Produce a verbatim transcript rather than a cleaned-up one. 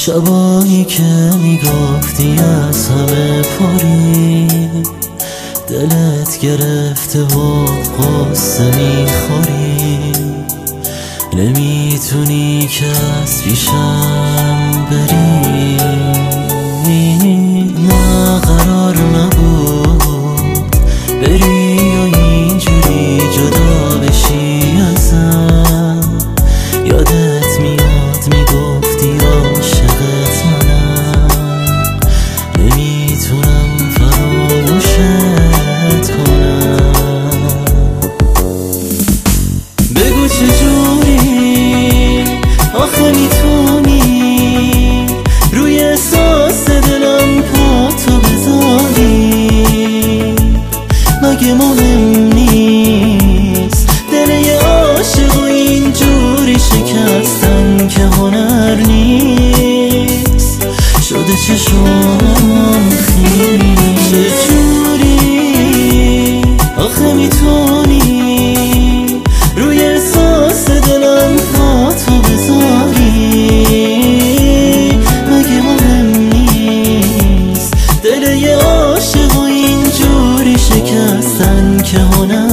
شبایی که میگفتی از همه پری، دلت گرفته و قصه میخوری، نمیتونی که از پیشم بری. نه قرار نبود بری و اینجوری جدا بشی ازم. یادت میاد میگفتی عاشقت منم، نمیتونم فراموشت کنم. بگو چجوری آخه میتونی روی احساس دلم پاتو بذاری؟ مگه مهم نیست دل یه عاشق و اینجوری شکستن که هنر نیست؟ شده چشم خیلی چجوری آخه میتونی روی احساس دلم پاتو بذاری؟ مگه مهم نیست دل یه عاشق و اینجوری شکستن که هنر